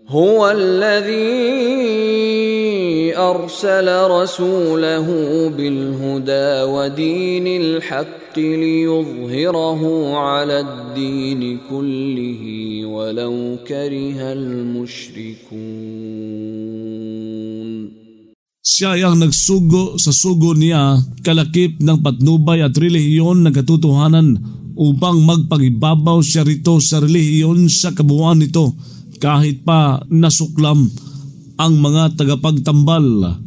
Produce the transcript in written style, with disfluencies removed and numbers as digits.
هو الذي أرسل رسوله بالهدى ودين الحق ليظهره على الدين كله ولو كره المشركون. Siya ang nagsugo sa sugo niya kalakip ng patnubay at relihiyon na katotohanan upang magpagibabaw siya rito sa relihiyon sa kabuuan nito kahit pa nasuklam ang mga tagapagtambal